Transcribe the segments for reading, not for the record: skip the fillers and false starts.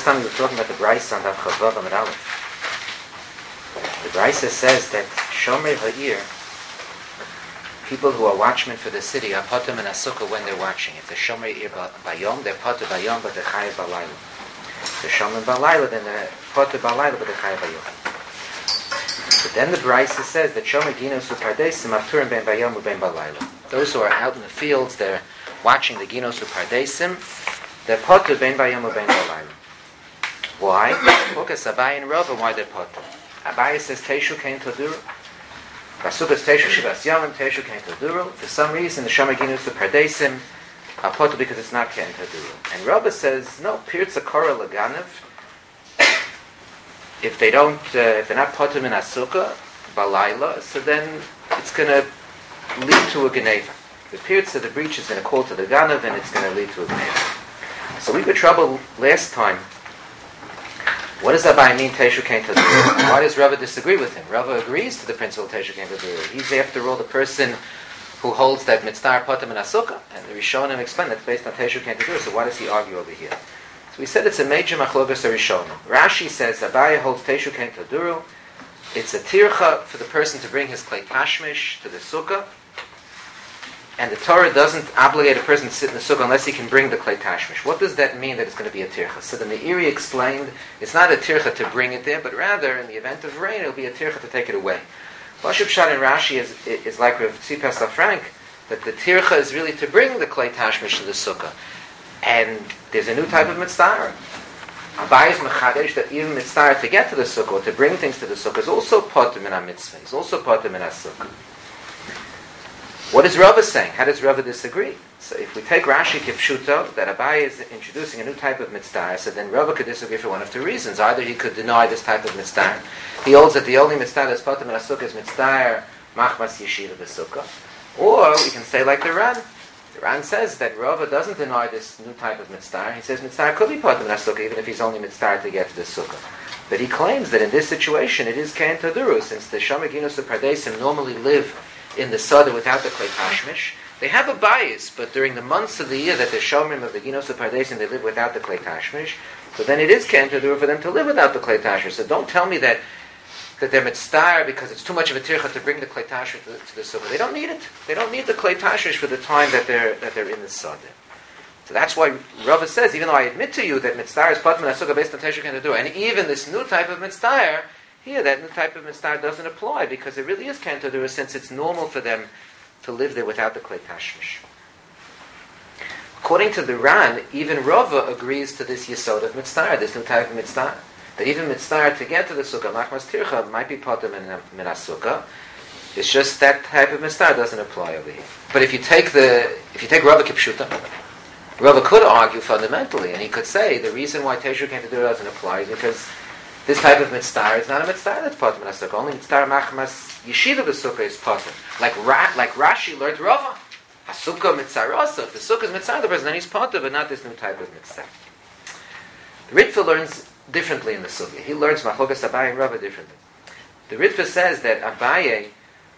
time we were talking about the Brisa on Daf Chavav Amud Aleph. The Brisa says that Shomer Ha'ir, people who are watchmen for the city, are potem and asukah when they're watching. If they're Shomer Ha'ir Bayom, they're potem Bayom, but they're Chayav Balayla. If they're Shomer Balayla, then they're potem Balayla, but they're Chayav Bayom. But then the Brisa says that Shomer Ginos Upardesim Afturim Ben Bayom Ben Balayla. Those who are out in the fields, they're watching the Ginos Upardesim, they're potem Ben Bayom Ben Balayla. Why? Because Abai and Rava, why they're potem. Abai says Teshu came to Duru. Basukas Teshu Shivas Yomim, Teshu came to Duru. For some reason, the Shomer Ginus, the Pardesim, are potem because it's not came to Duru. And Rava says, no, Pirza Kora Laganev. If they don't, if they're not potem in Asuka, Balayla, so then it's going to lead to a Geneva. The Pirza, the breach, is going to call to the Ganev, and it's going to lead to a Geneva. So we were trouble last time. What does Abai mean, Teshu came to Duru? Why does Rava disagree with him? Rava agrees to the principle Teshu came to Duru. He's, after all, the person who holds that Mitzvah Potem and Asukah, and the Rishonim explain that's based on Teshu came to Duru, so why does he argue over here? So we said it's a major machlokas of Rishonim. Rashi says Abai holds Teshu came to Duru. It's a tircha for the person to bring his klei tashmish to the sukkah, and the Torah doesn't obligate a person to sit in the sukkah unless he can bring the klei tashmish. What does that mean that it's going to be a tircha? So the Meiri explained it's not a tircha to bring it there, but rather in the event of rain it'll be a tircha to take it away. Pashut Pshat in Rashi is like Rav Tzipas Frank, that the tircha is really to bring the klei tashmish to the sukkah. And there's a new type of mitzvah. Abai is mechadesh that even mitzvah to get to the sukkah, or to bring things to the sukkah, is also potem in a mitzvah. It's also potem in a sukkah. What is Rava saying? How does Rava disagree? So if we take Rashi Kipshuto, that Abai is introducing a new type of mitzvah, so then Rava could disagree for one of two reasons. Either he could deny this type of mitzvah. He holds that the only mitzvah that's potem in a sukkah is mitzvah machmas yeshira b'sukkah. Or we can say like the Ran. The Ran says that Rava doesn't deny this new type of mitzvah. He says mitzvah could be potem in a sukkah even if he's only mitzvah to get to the sukkah. But he claims that in this situation it is kain taduru, since the Shomer Ginus of Pardesim normally live in the Sada without the klei tashmish. They have a bias, but during the months of the year that they're Shomrim of the Ginos of Pardesim, they live without the klei tashmish. So then it is kain taduru for them to live without the klei tashmish. So don't tell me that they're mitzvah because it's too much of a tircha to bring the klei tashmish to the sukkah. They don't need it. They don't need the klei tashmish for the time that they're in the Sada. So that's why Rava says, even though I admit to you that mitzvah is patman sukkah based on teshuv kain taduru, and even this new type of mitzvah, here, that new type of mitzvah doesn't apply because it really is kain taduru, since it's normal for them to live there without the klei tashmish. According to the Ran, even Rava agrees to this yesod of mitzvah, this new type of mitzvah, that even mitzvah to get to the sukkah, machmas tircha, might be potem min sukkah. It's just that type of mitzvah doesn't apply over here. But if you take Rava Kipshuta, Rava could argue fundamentally, and he could say the reason why Teshu kain taduru doesn't apply is because this type of mitzvah is not a mitzvah that's potem in a sukkah. Only mitzvah machmas yeshiva b'sukkah is potem. Like Rashi learned Rava. A sukkah mitzvah rasa. If the sukkah is mitzvah, the person then he's potem, but not this new type of mitzvah. The Ritva learns differently in the sukkah. He learns machlokas Abaye and Rava differently. The Ritva says that Abaye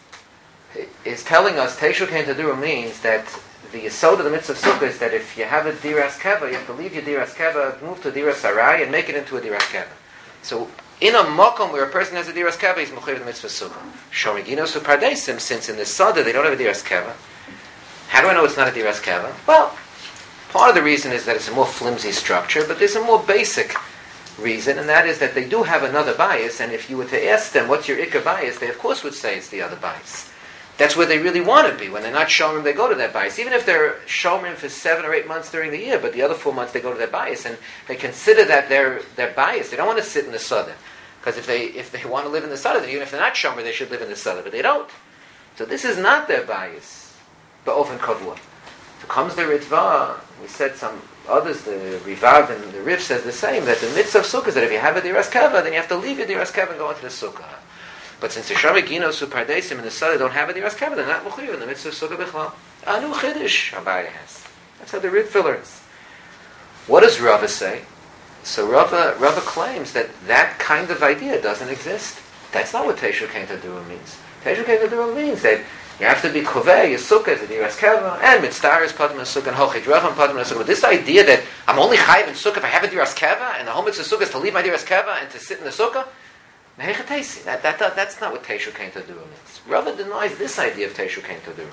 is telling us Teshu kain taduru means that the yesod of the mitzvah of sukkah is that if you have a diras keva, you have to leave your diras keva, move to diras sarai, and make it into a diras keva. So, in a makom where a person has a diras keva, he's mechuyev the mitzvah sukkah. Shomer Ginos upardesim, since in the sada they don't have a diras keva. How do I know it's not a diras keva? Well, part of the reason is that it's a more flimsy structure, but there's a more basic reason, and that is that they do have another bias, and if you were to ask them, what's your ikka bias, they of course would say it's the other bias. That's where they really want to be. When they're not shomrim, they go to that bias. Even if they're shomrim for 7 or 8 months during the year, but the other 4 months they go to their bias, and they consider that their bias. They don't want to sit in the Sada. Because if they want to live in the Sada, then even if they're not shomrim, they should live in the Sada, but they don't. So this is not their bias. Ba'ofen kavua. So comes the Ritva, we said some others, the Rivav and the Riv says the same, that the mitzvah of sukkah is that if you have a diras keva, then you have to leave your diras keva and go into the sukkah. But since the Shomer Ginos upardesim and the Sada don't have a diras keva, they're not mechuyev in the mitzvah of sukkah b'chlal. Anu chiddush Abaye has. That's how the Ritva learns. What does Rava say? So Rava claims that kind of idea doesn't exist. That's not what Teshu kain taduru means. Teshu kain taduru means that You have to be kovei, your sukkah is a diras keva, and mitzvah is patim sukkah, and hochid racham patim sukkah. But this idea that I'm only chayiv in sukkah if I have a diras keva, and the whole mitzvah sukkah is to leave my diras keva and to sit in the sukkah, that's not what Teishu Kein Taduru means. Rava denies this idea of Teishu Kein Taduru.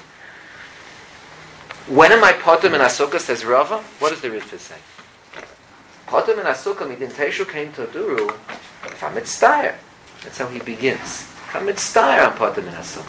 When am I patim in a sukkah, says Rava? What does the Ritva say? Patim in a sukkah midin Teishu Kein Taduru if I'm mitzvah. That's how he begins. If I'm mitzvah, I'm patim in a sukkah.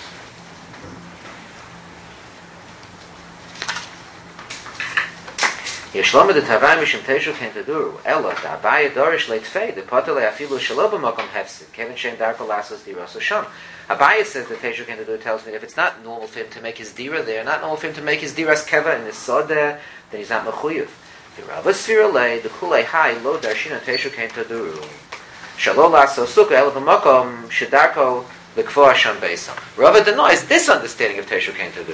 Yeshlama de Tavai Mishim Teishu Kein Taduru Ella da Abaya Dorish Leitfei the Patale Afilu Shaloba Makom Hefsid Kevin Shem Darko Lasos Diras Sham. Abaya says that Teishu Kein Taduru tells me if it's not normal for him to make his dira there, not normal for him to make his diras keva in his sod there, then he's not mechuyev. The Rava Sfirale the Kulei Hai Lo Darshina Teishu Kein Taduru Shalo Lasos Sukkah Ella B'Makom Shedarko L'Kvo Hashem Beisam. Rava denies this understanding of Teishu Kein Taduru.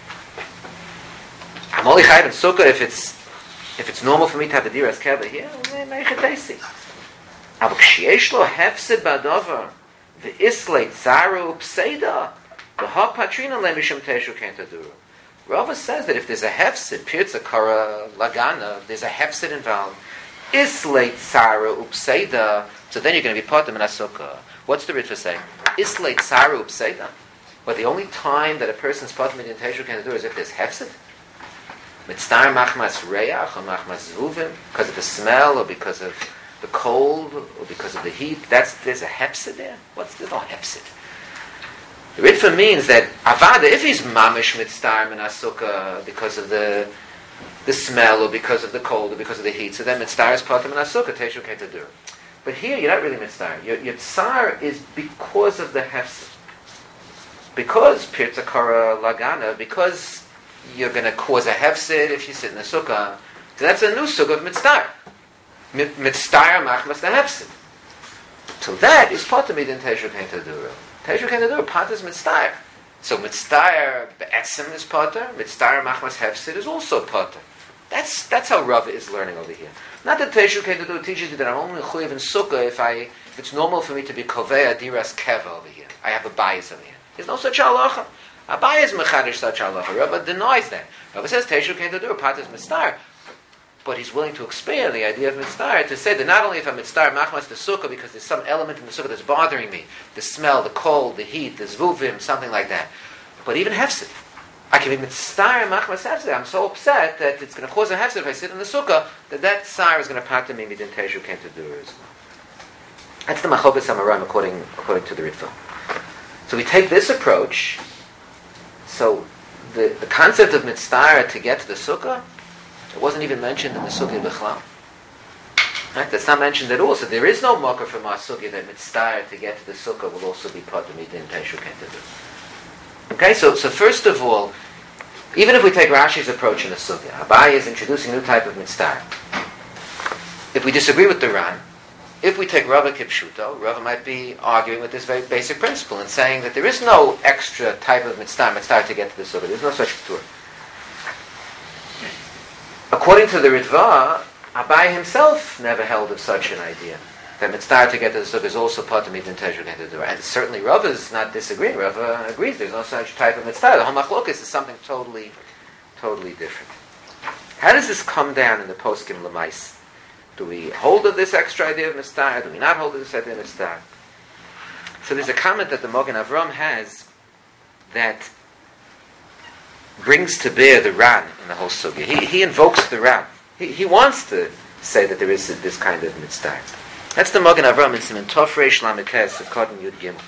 I'm only chayiv in sukkah if it's normal for me to have a diras keva here, meichetesi. Aber ksheyesh lo hefsid ba'davar ve'isleit zaru pseida v'ha patrina le'misham Teishu Kein Taduru. Rava says that if there's a hefsid, pirza kara lagana, there's a hefsid involved, isleit zaru pseida, so then you're going to be patim in a sukkah. What's the Ritva saying? Isleit zaru pseida. But the only time that a person's patim in Teishu Kein Taduru is if there's hefsid. Mitzvah machmas reach or machmas zuvim, because of the smell or because of the cold or because of the heat. There's a hepsid there. There's no hepsid. The Ritva means that avada, if he's mamish mitzvah in asukah because of the smell or because of the cold or because of the heat, so then mitzvah is patim in asukah Teishu Kein Taduru. But here you're not really mitzvah. Your tsar is because of the hepsid, because pirza kara lagana, because you're going to cause a hefsid if you sit in the sukkah. So that's a new sukkah of mitzvah. Mitzvah machmas the hefsid. So that is patamid in Teishu Kein Taduru. Teishu Kein Taduru, pat is mitzvah. So mitzvah be'etzim is pater, mitzvah machmas hefsid is also pater. That's how Rava is learning over here. Not that Teishu Kein Taduru teaches you that I'm only chuyev in sukkah if it's normal for me to be kovei diras keva over here. I have a bias over here. There's no such halacha. Abai is mechadish such halacha. Rava denies that. Rava says Teishu Kein Taduru pat is mitzvah, but he's willing to expand the idea of mitzvah to say that not only if I'm mitzvah machmas the sukkah because there's some element in the sukkah that's bothering me, the smell, the cold, the heat, the zvuvim, something like that, but even hefsid. I can be mitzvah machmas hefsid. I'm so upset that it's going to cause a hefsid if I sit in the sukkah that tsar is going to pat me midin Teishu Kein Taduru. That's the machokas hamaram according to the Ritva. So we take this approach. So the concept of mitzvah to get to the sukkah, it wasn't even mentioned in the sukkah b'chlal. Right? That's not mentioned at all. So there is no mocker from our sukkah that mitzvah to get to the sukkah will also be part of midin Teishu Kein Taduru. Okay, so first of all, even if we take Rashi's approach in the sukkah, Abai is introducing a new type of mitzvah. If we disagree with the Ran, if we take Rava Kipshuto, Rava might be arguing with this very basic principle and saying that there is no extra type of mitzvah to get to the sukkah. There's no such tour. According to the Ritva, Abai himself never held of such an idea. That mitzvah to get to the sukkah is also part of midin Teishu Kein Taduru. And certainly Rava is not disagreeing. Rava agrees there's no such type of mitzvah. The whole machlokas is something totally different. How does this come down in the poskim lemais? Do we hold of this extra idea of mitzvah? Do we not hold of this idea of mitzvah? So there's a comment that the Mogen Avram has that brings to bear the Ran in the whole sugya. He invokes the Ran. He wants to say that there is this kind of mitzvah. That's the Mogen Avram in Siman Tov Reish Lamed Ches of Kotten Yud Gimel.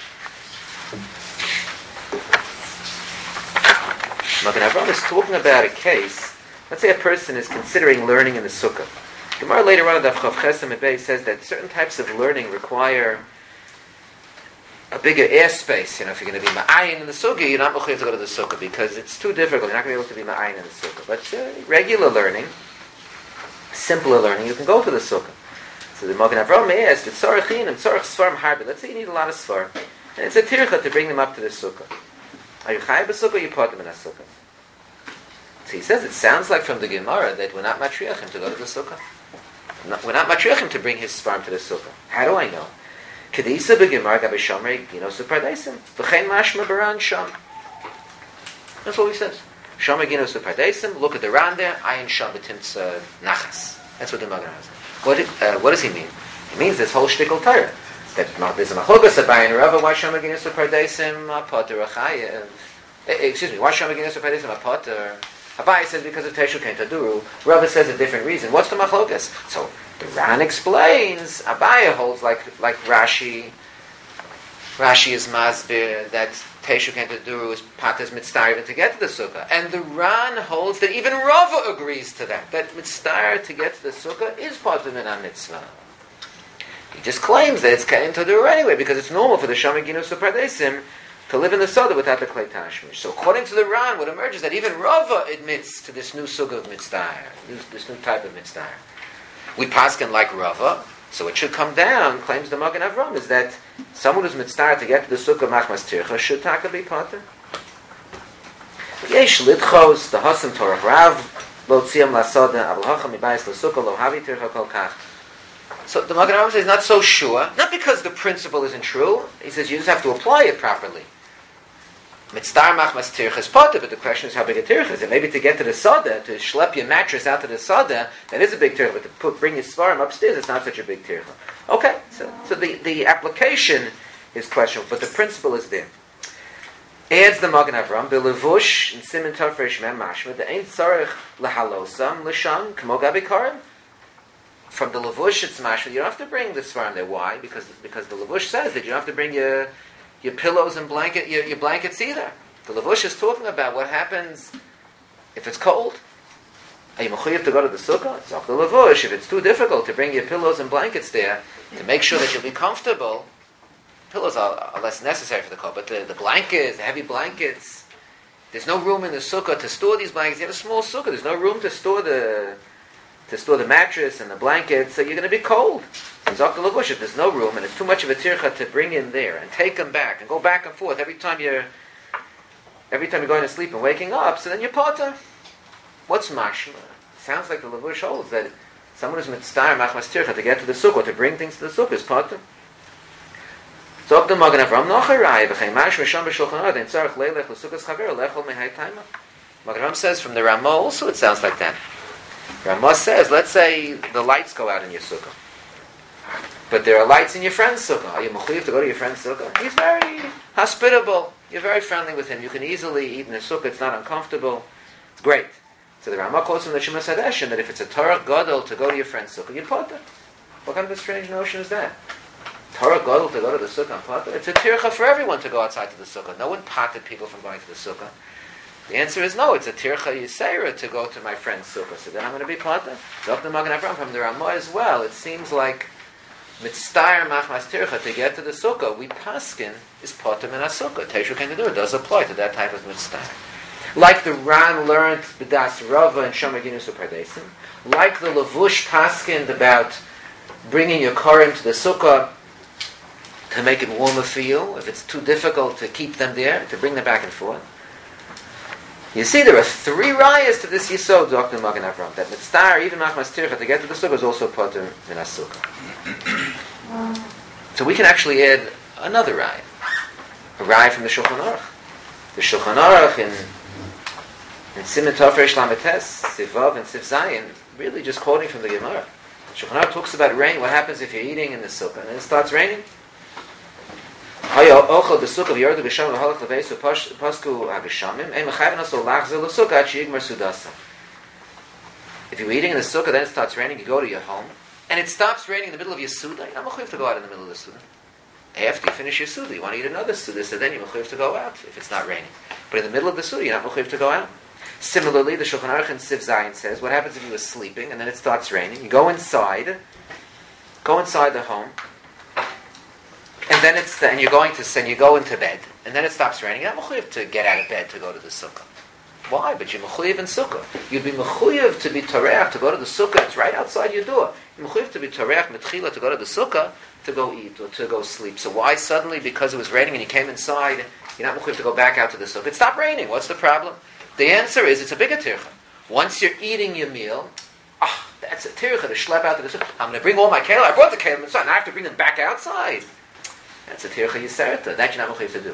Mogen Avram is talking about a case. Let's say a person is considering learning in the sukkah. Gemara later on in the Chav Chesem Ebei says that certain types of learning require a bigger airspace. If you're going to be ma'ayin in the sukkah, you're not mechuyev to go to the sukkah because it's too difficult. You're not going to be able to be ma'ayin in the sukkah. But regular learning, simpler learning, you can go to the sukkah. So the Mogen Avram asked, "Tzorich chinim, tzorich svarim harbe." Let's say you need a lot of svarim, and it's a tircha to bring them up to the sukkah. Are you chayav b'sukkah or you put them in a sukkah? So he says it sounds like from the Gemara that we're not matriachim to go to the sukkah. We're not matriachim to bring his svarim to the sukkah. How do I know? Kedisa b'Gemara gabei shomrei ginos u'pardeisim v'chein mashma baran sham. That's what he says. Shama Ginus Pardesim, look at the Ran there, Ayin Shabbatim's Nachas. That's what the Magen says. What does he mean? It means this whole shtickle Torah. That there's a Machlokas Abayin Rava, why Shama Ginus Pardesim, Potter Achayev. Excuse me, why Shama Ginus Pardesim, Potter? Abayi says because of Teshu Ken Taduru. Rava says a different reason. What's the Machlokas? So the Ran explains, Abayi holds like Rashi. Rashi is Masbir that Teshu Ken Taduru is Patas Mitzvah even to get to the Sukkah. And the Ran holds that even Rava agrees to that. That Mitzvah to get to the Sukkah is Patas Min Mitzvah. He just claims that it's Ken Taduru anyway, because it's normal for the Shama Ginus Pardesim to live in the Soda without the Klei Tashmish. So according to the Ran, what emerges is that even Rava admits to this new Sukkah of Mitzvah, this new type of Mitzvah. We paskin like Rava, so it should come down, claims the Magen Avram, is that someone who's mitzvah to get to the Sukkah Machmas Tircha should taka be potter. Yesh litchos, the Hasam Torah Rav, lo tziam lasoda, abel hacham mibayis l'Sukkah, lo havi tircha kol kach. So the Magen Avram says he's not so sure, not because the principle isn't true, he says you just have to apply it properly. Mitzvah machmas tircha is potter, but the question is how big a tircha is it? Maybe to get to the soda, to schlep your mattress out to the soda, that is a big tircha, but to bring your svarim upstairs, it's not such a big tircha. Okay, so the application is questionable, but the principle is there. Adds the Magen Avram, b'levush, in simen tofresh mem mashma, the ein tzarech lahalosam, l'sham, k'mo gabi karim. From the levush, it's mashma, you don't have to bring the svarim there. Why? Because the levush says that you don't have to bring your pillows and your blankets either. The levush is talking about what happens if it's cold. Are you mechuyev to go to the sukkah? It's off the levush. If it's too difficult to bring your pillows and blankets there, to make sure that you'll be comfortable, pillows are less necessary for the cold, but the blankets, the heavy blankets, there's no room in the sukkah to store these blankets. You have a small sukkah, there's no room to store the mattress and the blankets, so you're going to be cold. If there's no room and it's too much of a tircha to bring in there and take them back and go back and forth every time you're going to sleep and waking up, so then you're potter. What's mashma? Sounds like the levush holds that someone who's mitzvah machmas tircha to get to the sukkah, to bring things to the sukkah, is potter. So up the Magen Avram nocharai v'chein mashma sham b'shulchan aruch ein tzarich leilech l'sukkahs chaver lechol mehai taima. Magen Avram says from the Ramah also it sounds like that. Ramah says, let's say the lights go out in your sukkah, but there are lights in your friend's sukkah. Are you mechuyev to go to your friend's sukkah? He's very hospitable. You're very friendly with him. You can easily eat in his sukkah. It's not uncomfortable. It's great. So the Ramah quotes from the Shemas Hadeshin that if it's a Torah Gadol to go to your friend's sukkah, you're potter. What kind of a strange notion is that? Torah Gadol to go to the sukkah and potter? It's a tircha for everyone to go outside to the sukkah. No one potted people from going to the sukkah. The answer is no. It's a tircha yisera to go to my friend's sukkah. So then I'm going to be potter. Dr. Magen Avram from the Ramah as well. It seems like mitzvah machmas tircha to get to the sukkah, we paskin is potter min sukkah. Teshu Ken Taduru does apply to that type of mitzvah. Like the Ran learned b'das Rava and Shama Ginus Pardesim. Like the levush paskin about bringing your korim to the sukkah to make it warmer for you. If it's too difficult to keep them there, to bring them back and forth. You see, there are three rayas to this yisod, Dr. Magen Avram, that mitzvah, even machmas tircha, to get to the sukkah is also potter min sukkah. So we can actually add another raya, a raya from the Shulchan Aruch. The Shulchan Aruch in Siman Tofresh Lametes, Sivav and Siv Zayin, really just quoting from the Gemara. Shulchan Aruch talks about rain. What happens if you're eating in the sukkah and then it starts raining? If you're eating in the sukkah, then it starts raining, you go to your home, and it stops raining in the middle of your suda, you're not mechuyev to go out in the middle of the suda. After you finish your suda, you want to eat another suda, so then you're mechuyev to go out if it's not raining. But in the middle of the suda, you're not mechuyev to go out. Similarly, the Shulchan Aruch in Siv Zayin says, what happens if you were sleeping and then it starts raining? You go inside the home, and then and you go into bed, and then it stops raining. You're not mechuyev to get out of bed to go to the sukkah. Why? But you're mechuyev in sukkah. You'd be mechuyev to be toreach to go to the sukkah. It's right outside your door. You're mechuyev to be toreach mitchila to go to the sukkah to go eat or to go sleep. So why suddenly, because it was raining and you came inside, you're not mechuyev to go back out to the sukkah? It stopped raining. What's the problem? The answer is it's a bigger tircha. Once you're eating your meal, that's a tircha to schlep out to the sukkah. I'm going to bring all my kelim. I brought the kelim inside. Now I have to bring them back outside. That's a tircha yiserta. That you're not mechuyev to do.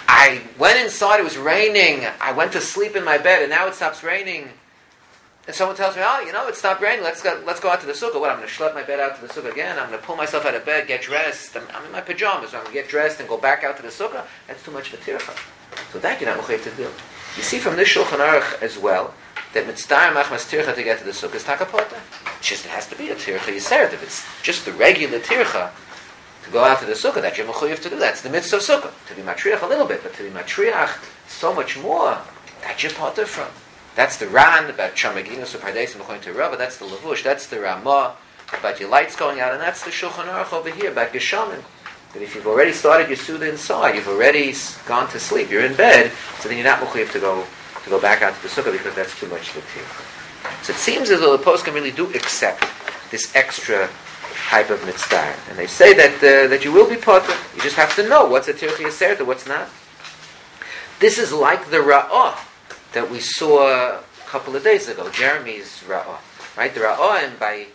I went inside, it was raining, I went to sleep in my bed, and now it stops raining. And someone tells me, it stopped raining, let's go out to the sukkah. What, I'm going to schlep my bed out to the sukkah again? I'm going to pull myself out of bed, get dressed. I'm in my pajamas, so I'm going to get dressed and go back out to the sukkah. That's too much of a tircha. So that you're not mechuyev to do. You see from this Shulchan Aruch as well, that mitzvah machmas tircha to get to the sukkah is takapota. It has to be a tircha yiseret. If it's just the regular tircha, to go out to the sukkah, that you're mechuyev to do. That's the mitzvah of sukkah. To be matriach a little bit, but to be matriach so much more, that you're potter from. That's the Ran about Chamaginus or Pardes and according to Rava. That's the Lavush. That's the Ramah about your lights going out, and that's the Shulchan Aruch over here about Geshamim. That if you've already started your Suda inside, you've already gone to sleep, you're in bed, so then you're not mechuyev to go back out to the sukkah because that's too much to do. So it seems as though the poskim really do accept this extra type of mitzvah, and they say that you will be potter. You just have to know what's a tircha yiseret and what's not. This is like the Ra'ah that we saw a couple of days ago, Jeremy's Ra'ah, right? The Ra'ah, and by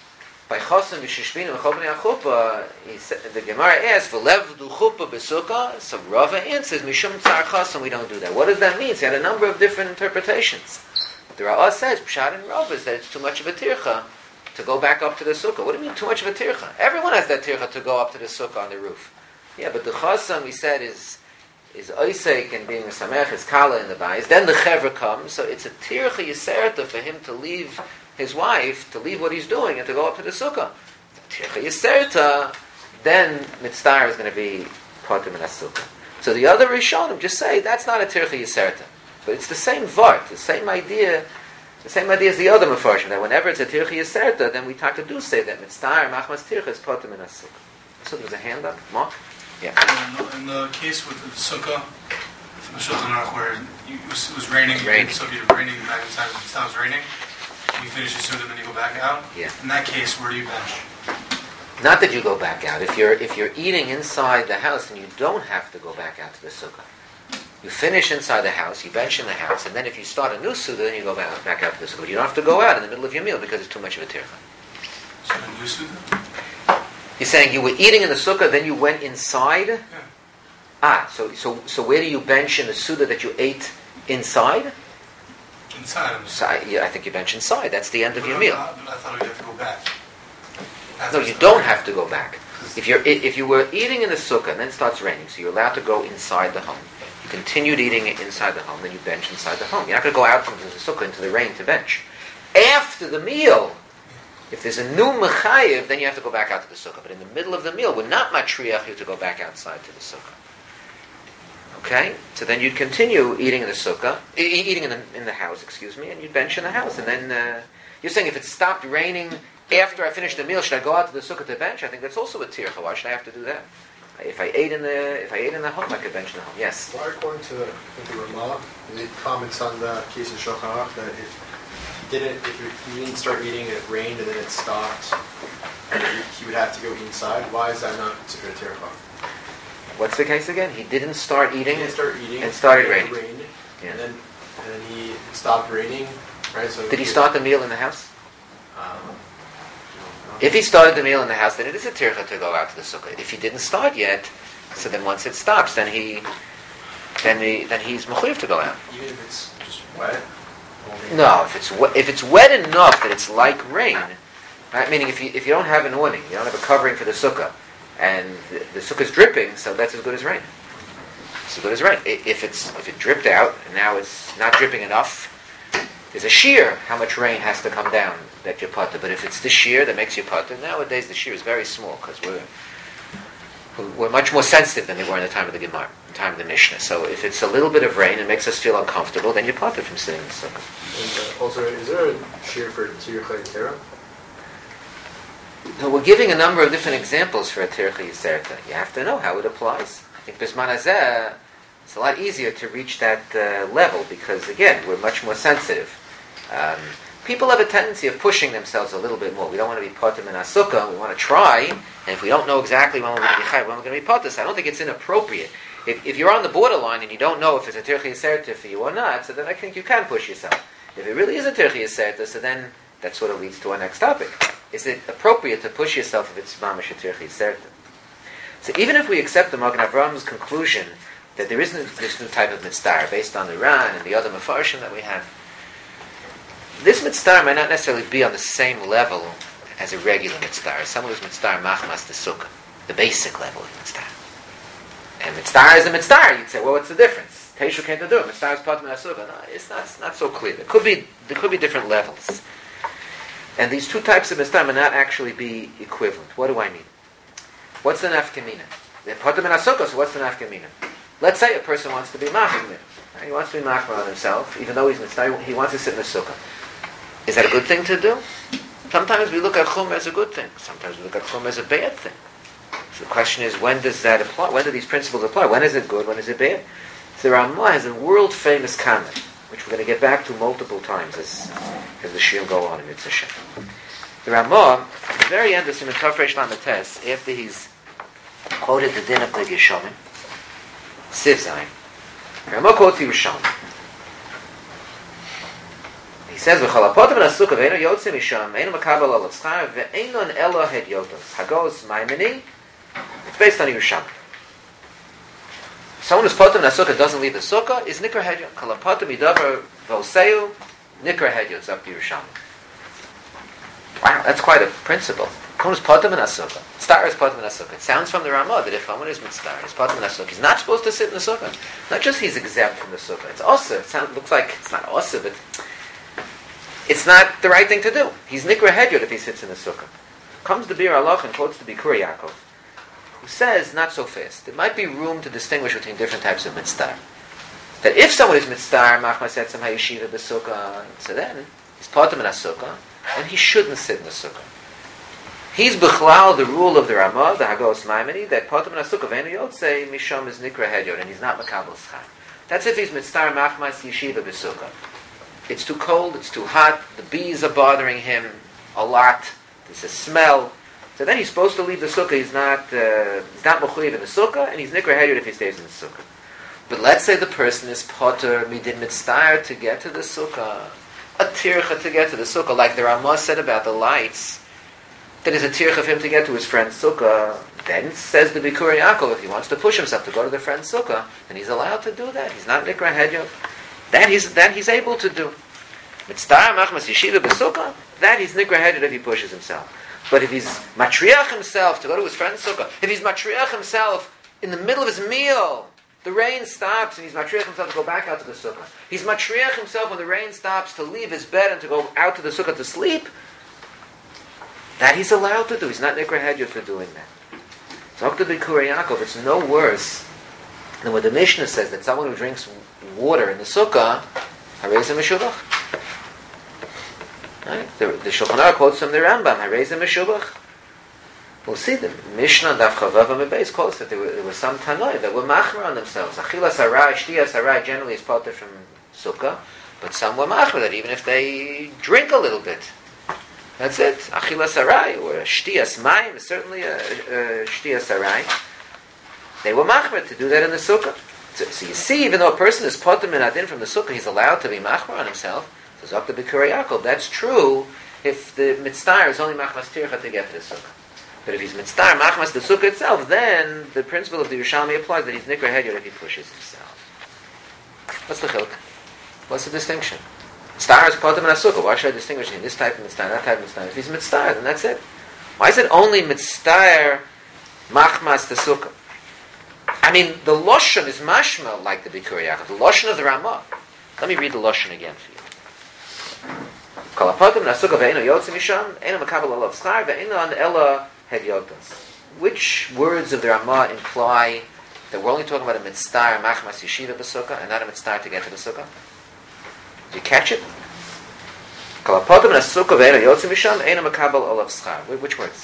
Chosim v'Shishvinu v'Chobnei HaChuppah, the Gemara asks, "V'levdu Chuppah b'Sukkah." So Rava answers, "Mishum Tzar Chosim." We don't do that. What does that mean? So he had a number of different interpretations. The Ra'ah says, Pshat and Rava is that it's too much of a tircha to go back up to the sukkah. What do you mean too much of a tircha? Everyone has that tircha to go up to the sukkah on the roof. Yeah, but the Chosim, he said, is oisek and being a samech, is kala in the bayis. Then the chevra comes, so it's a tircha yiserta for him to leave his wife, to leave what he's doing and to go up to the sukkah. Tircha yiserta, then mitzvah is going to be potem in a sukkah. So the other Rishonim just say that's not a tircha yiserta, but it's the same vart, the same idea as the other mefarshim, that whenever it's a tircha yiserta, then we talk to do say that mitzvah machmas tircha is potem in a sukkah. So there's a hand up, Mark. Yeah. In the case with the sukkah, from the Shulchan Aruch, where it was raining, so you're raining back inside, it stops raining, you finish your sukkah and then you go back out. Yeah. In that case, where do you bench? Not that you go back out. If you're eating inside the house, then you don't have to go back out to the sukkah. You finish inside the house, you bench in the house, and then if you start a new sukkah, then you go back out to the sukkah. But you don't have to go out in the middle of your meal because it's too much of a tircha. So a new sukkah? You're saying you were eating in the sukkah, then you went inside? Yeah. So where do you bench in the sukkah that you ate inside? Inside. Yeah, I think you bench inside. That's the end of your meal. I thought you had to go back. No, you don't have to go back. If you were eating in the sukkah and then it starts raining, so you're allowed to go inside the home. You continued eating it inside the home, then you bench inside the home. You're not going to go out from the sukkah into the rain to bench. After the meal, if there's a new mechayev, then you have to go back out to the sukkah. But in the middle of the meal, we're not matriach you to go back outside to the sukkah. Okay? So then you'd continue eating in the sukkah, eating in the house, and you'd bench in the house. And then you're saying if it stopped raining after I finished the meal, should I go out to the sukkah to bench? I think that's also a tircha. Why should I have to do that? If I ate in the home, I could bench in the home. Yes. Why, according to the Ramah, the comments on the case of Shulchan Aruch, that if you didn't start eating and it rained and then it stopped, he would have to go inside. Why is that not considered a tircha? What's the case again? He didn't start eating. He didn't start eating. And started raining. Yeah. And then he stopped raining. Right. So did he start the meal in the house? If he started the meal in the house, then it is a tircha to go out to the sukkah. If he didn't start yet, so then once it stops, then he's mechuyev to go out. Even if it's just wet. No, if it's wet enough that it's like rain, right? Meaning if you don't have an awning, you don't have a covering for the sukkah, and the sukkah's dripping, so that's as good as rain. It's as good as rain. If it dripped out and now it's not dripping enough, there's a shear how much rain has to come down that you putter. But if it's the shear that makes you putter, nowadays the shear is very small because we're much more sensitive than they were in the time of the Gemara, in the time of the Mishnah. So if it's a little bit of rain and makes us feel uncomfortable, then you putter from sitting in the sukkah. And also, is there a shear for Tircha Yisera? No, we're giving a number of different examples for a Tircha Yiserta. You have to know how it applies. I think Bisman Hazeh, it's a lot easier to reach that level because, again, we're much more sensitive. People have a tendency of pushing themselves a little bit more. We don't want to be potem in our sukkah. We want to try, and if we don't know exactly when we're going to be chayv, when we're going to be potem, I don't think it's inappropriate. If you're on the borderline and you don't know if it's a tircha yiserta for you or not, so then I think you can push yourself. If it really is a tircha yiserta, so then that sort of leads to our next topic. Is it appropriate to push yourself if it's mamash a tircha yiserta? So even if we accept the Magen Avram's conclusion that there isn't this new type of mitzvah based on the Ran and the other mafarshim that we have. This mitzvah might not necessarily be on the same level as a regular mitzvah. Someone who's mitzvah machmas the sukkah, the basic level of mitzvah. And mitzvah is a mitzvah. You'd say, well, what's the difference? Teishu can't do it. Mitzvah is part of sukkah. No, it's not so clear. There could be different levels. And these two types of mitzvah may not actually be equivalent. What do I mean? What's the nafkamina? They're part of sukkah, so what's the nafkamina? Let's say a person wants to be machmir. He wants to be machmir on himself, even though he's mitzvah, he wants to sit in the sukkah. Is that a good thing to do? Sometimes we look at chum as a good thing. Sometimes we look at chum as a bad thing. So the question is, when does that apply? When do these principles apply? When is it good? When is it bad? So the Ramah has a world-famous comment, which we're going to get back to multiple times as the shiur go on in Mitzvah Shem. The Ramah, at the very end of Siman Tov Reish Lamed Tes, after he's quoted the din of the Yeshomim, Siv Zayin, Ramah quotes Yerushalmi. He says, "V'chol hapotem in hasukah ve'eino yotzim misham, eino makabel alav schar, ve'einon elo hedyotos." Hagos Maimoni. It's based on Yerushalmi. Someone who's potem in hasukah doesn't leave the sukkah is nikra hedyon. Kol hapotem yidavar v'oseu nikra hedyon. It's up to Yerushalmi. Wow, that's quite a principle. Someone who's potem in hasukah. Star is potem in hasukah. It sounds from the Ramah that if someone is mitzvah, is potem in hasukah, he's not supposed to sit in the sukkah. Not just he's exempt from the sukkah. It's also. It looks like it's not also, but it's not the right thing to do. He's nikra hedyot if he sits in the sukkah. Comes the Bir Alach and quotes the Bikur Yaakov, who says, not so fast. There might be room to distinguish between different types of mitzvah. That if someone is mitzvah, machmas etzem hayeshiva b'sukkah, so then he's potem in a sukkah, and he shouldn't sit in the sukkah. He's b'chlal the rule of the Ramah, the Hagos Maimoni, that potem in a sukkah ve'enu yotzei misham is nikra hedyot, and he's not makabel schar. That's if he's mitzvah machmas yeshiva b'sukkah. It's too cold, it's too hot, the bees are bothering him a lot, there's a smell. So then he's supposed to leave the sukkah, he's not mechuyev in the sukkah, and he's nikra hedyot if he stays in the sukkah. But let's say the person is potter midin mitzvah to get to the sukkah, a tircha to get to the sukkah, like the Ramah said about the lights, that is a tircha for him to get to his friend's sukkah. Then says the Bikur Yaakov, if he wants to push himself to go to the friend's sukkah, then he's allowed to do that. He's not nikra hedyot. That he's able to do. Mitzvah machmas yeshiva b'sukkah, that he's nikra hedyot if he pushes himself. But if he's matriach himself to go to his friend's sukkah, if he's matriach himself in the middle of his meal, the rain stops and he's matriach himself to go back out to the sukkah. He's matriach himself when the rain stops to leave his bed and to go out to the sukkah to sleep. That he's allowed to do. He's not nikra hedyot for doing that. So Dr. Bikur Yaakov, it's no worse than what the Mishnah says, that someone who drinks water in the sukkah, harei meshubach. Right? The Shulchan Aruch quotes from the Rambam, harei meshubach. We'll see the Mishnah Daf Chavav Mebeis quotes that there were some Tanoi that were machmer on themselves. Achilas harai, shtiyas harai generally is potter from sukkah, but some were machmer that even if they drink a little bit, that's it. Achilas harai or shtiyas mayim is certainly a shtiyas harai. They were machmer to do that in the sukkah. So you see, even though a person is potem min adin from the sukkah, he's allowed to be machmer on himself. Says Dr. Bikur Yaakov, that's true if the mitzvah is only machmas tircha to get to the sukkah. But if he's mitzvah machmas the sukkah itself, then the principle of the Yerushalmi applies that he's nikra hedyot if he pushes himself. What's the chiluk? What's the distinction? Mitzvah is potem min sukkah. Why should I distinguish between this type of mitzvah and that type of mitzvah? If he's mitzvah, then that's it. Why is it only mitzvah machmas the sukkah? I mean, the Lashon is mashma like the Bikur Yaakov. The Lashon of the Ramah. Let me read the Lashon again for you. Kol hapotem min hasukah ve'eino yotzim misham, eino makabel alav schar, ve'einon elo hedyotos. Which words of the Ramah imply that we're only talking about a mitzvah machmas yeshiva b'sukkah and not a mitzvah to get to the sukkah? Did you catch it? Kol hapotem min hasukah ve'eino yotzim misham, eino makabel alav schar. Which words?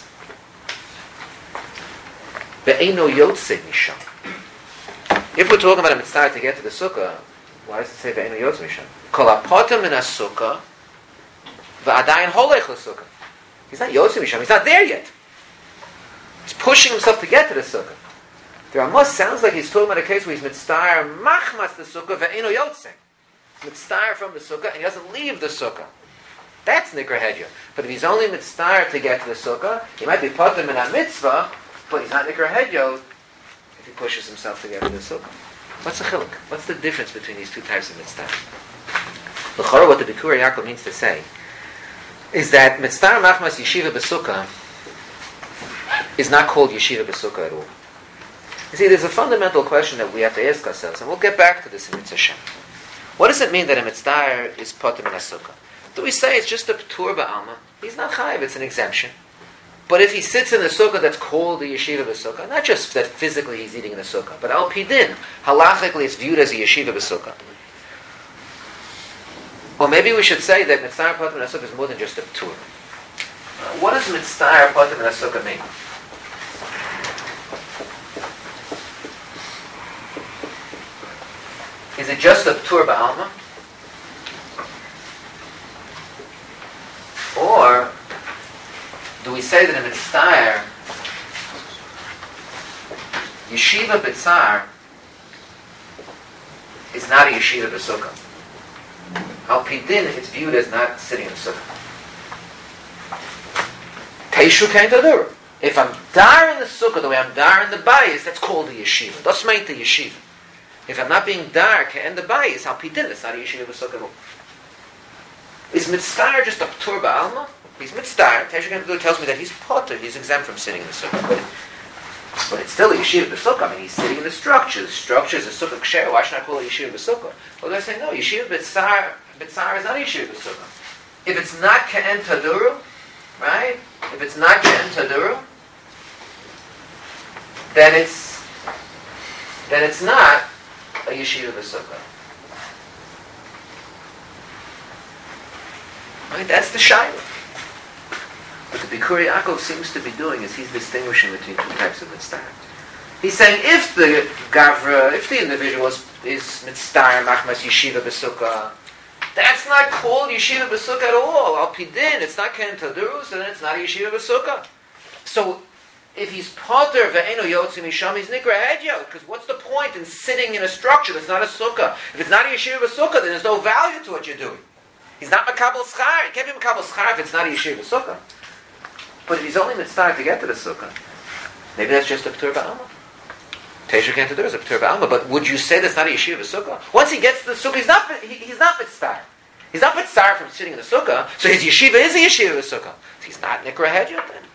Ve'eino yotzim misham. If we're talking about a mitzvah to get to the sukkah, why does it say ve'eino yotzim misham? Kol hapotem min hasukah v'adayin holech l'sukkah. He's not yotzim misham. He's not there yet. He's pushing himself to get to the sukkah. The Ramah sounds like he's talking about a case where he's mitzvah machmas the sukkah ve'eino yotzim. Mitzvah from the sukkah and he doesn't leave the sukkah. That's nikra hedyot. But if he's only mitzvah to get to the sukkah, he might be potem min mitzvah, but he's not nikra hedyot if he pushes himself to get to the sukkah. What's the chiluk? What's the difference between these two types of mitzvah? L'chora, what the Bikur Yaakov means to say is that mitzvah machmas yeshiva b'sukkah is not called yeshiva b'sukkah at all. You see, there's a fundamental question that we have to ask ourselves, and we'll get back to this in Mitzvah Shem. What does it mean that a mitzvah is potem in a sukkah? Do we say it's just a p'tur ba'alma? He's not chayiv, it's an exemption. But if he sits in the sukkah that's called the yeshiva b'sukkah, not just that physically he's eating in the sukkah, but al pidin, halachically it's viewed as a yeshiva b'sukkah. Or maybe we should say that mitzvah potem in a sukkah is more than just a p'tur. What does mitzvah potem in a sukkah mean? Is it just a p'tur ba'alma? Or do we say that in mitzvah yeshiva b'tzar is not a yeshiva b'sukkah? Al pidin, it's viewed as not sitting in the sukkah. Teishu kain tadur. If I'm dar in the sukkah the way I'm dar in the bayis, that's called a yeshiva. That's meant the yeshiva. If I'm not being dar in the bayis, al pidin, it's not a yeshiva b'sukkah at all. Is mitzvah just a p'tur ba'alma? He's mitzvah. Teishu kain tadur tells me that he's potter, he's exempt from sitting in the sukkah. But it's still a yeshiva b'sukkah. I mean, he's sitting in the structure. The structure is a sukkah ksher. Why should I call it yeshiva b'sukkah? Well, do I say no? Yeshiva b'tzar is not a yeshiva b'sukkah. If it's not ke'en taduru, right? If it's not ke'en taduru, then it's not a yeshiva b'sukkah. Right? That's the shayla. What the Bikur Yaakov seems to be doing is he's distinguishing between two types of mitzvah. He's saying if the gavra, if the individual is mitzvah machmas yeshiva b'sukkah, that's not called yeshiva b'sukkah at all. Al pidin, it's not ken taduru, so then it's not a yeshiva b'sukkah. So if he's potter ve'eno yotzi misham, he's nikra hedyo. Because what's the point in sitting in a structure that's not a sukkah? If it's not a yeshiva b'sukkah, then there's no value to what you're doing. He's not makabel schar. He can't be makabel schar if it's not a yeshiva b'sukkah. But if he's only mitzvah to get to the sukkah, maybe that's just a p'tur ba'alma. Teisha can't do is a p'tur ba'alma. But would you say that's not a yeshiva sukkah? Once he gets to the sukkah, he's not mitzvah. He's not mitzvah from sitting in the sukkah. So his yeshiva is a yeshiva sukkah. So he's not nikra hedjot then.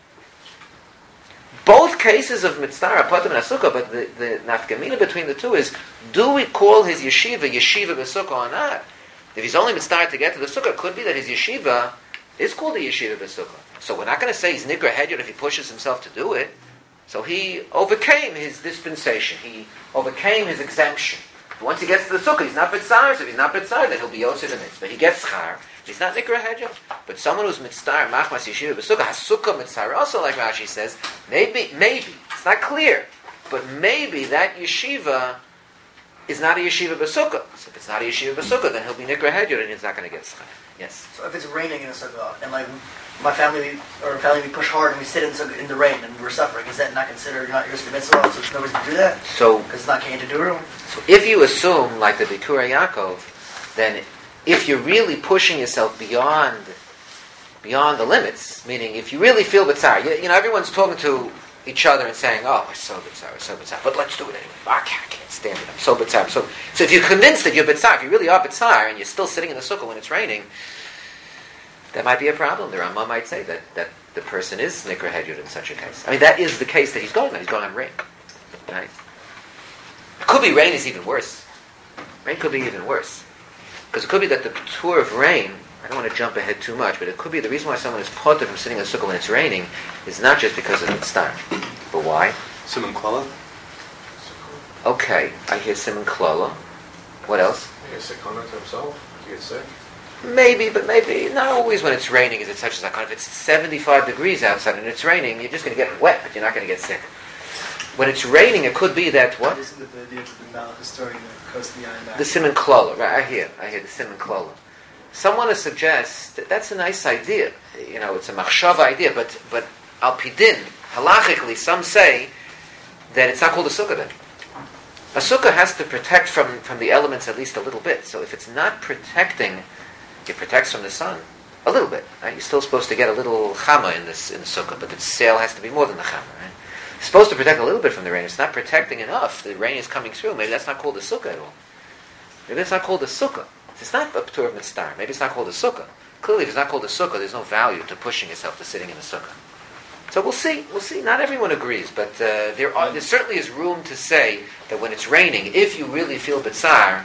Both cases of mitzvah are potem in a sukkah, but the nafkamina between the two is: do we call his yeshiva b'sukkah or not? If he's only mitzvah to get to the sukkah, it could be that his yeshiva is called a yeshiva b'sukkah. So we're not going to say he's nikra hedjot if he pushes himself to do it. So he overcame his dispensation. He overcame his exemption. But once he gets to the sukkah, he's not mitzvah. So if he's not mitzvah, then he'll be yosef in mitzvah. He gets schar. He's not nikra hedjot. But someone who's mitzvah machmas yeshiva b'sukkah has sukkah mitzvah. Also, like Rashi says, maybe it's not clear, but maybe that yeshiva is not a yeshiva b'sukkah. So if it's not a yeshiva b'sukkah, then he'll be nikra hedjot and he's not going to get schar. Yes. So if it's raining in a sukkah, and like my family we push hard and we sit in the rain and we're suffering, is that not considered not yours to mitzvah? So there's no reason to do that? So because it's not kain to do. So if you assume, like the Bikur Yaakov, then if you're really pushing yourself beyond the limits, meaning if you really feel bitzar, you know, everyone's talking to each other and saying, "Oh, we're so bitzar, but let's do it anyway. I can't stand it. I'm so bitzar." So if you're convinced that you're bitzar, if you really are bitzar, and you're still sitting in the sukkah when it's raining, that might be a problem. The Rambam might say that the person is nikra hedjot in such a case. I mean, that is the case that he's going on. He's going on rain. Right? It could be rain is even worse. Rain could be even worse. Because it could be that the p'tur of rain, I don't want to jump ahead too much, but it could be the reason why someone is potter from sitting in the sukkah when it's raining is not just because of the star. But why? Simon Klala? Okay, I hear Simon Klala. What else? He gets sick to himself. He gets sick. Maybe, but maybe not always when it's raining is it such as that. If it's 75 degrees outside and it's raining, you're just going to get wet, but you're not going to get sick. When it's raining, it could be that what? Isn't the idea of the Malach story that goes to the eye back? The Simon Klala, right? I hear the Simon Klala. Someone to suggest that's a nice idea. You know, it's a machshava idea, but al pidin, halachically, some say that it's not called a sukkah then. A sukkah has to protect from the elements at least a little bit. So if it's not protecting, it protects from the sun a little bit. Right? You're still supposed to get a little chama in the sukkah, but the sail has to be more than the chama. Right? It's supposed to protect a little bit from the rain. It's not protecting enough. The rain is coming through. Maybe that's not called a sukkah at all. Maybe that's not called a sukkah. It's not a p'tur of mitzvah. Maybe it's not called a sukkah. Clearly, if it's not called a sukkah, there's no value to pushing yourself to sitting in a sukkah. So we'll see. We'll see. Not everyone agrees, but there certainly is room to say that when it's raining, if you really feel bitzar,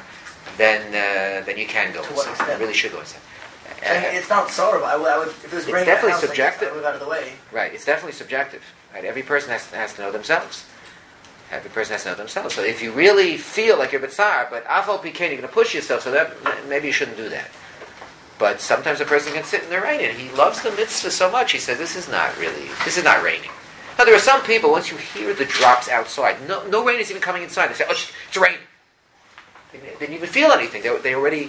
then you can go To what inside. extent? You really should go inside. It's not sorrow. I would, if it was It's raining, definitely at the house, subjective. I would move out of the way. Right. It's definitely subjective. Right. Every person has to know themselves. Every person has to know themselves. So if you really feel like you're bitzar, but afal pikein, you're going to push yourself, so that maybe you shouldn't do that. But sometimes a person can sit in the rain and he loves the mitzvah so much, he says, this is not raining. Now there are some people, once you hear the drops outside, no rain is even coming inside, they say, oh, it's raining. They didn't even feel anything. They already...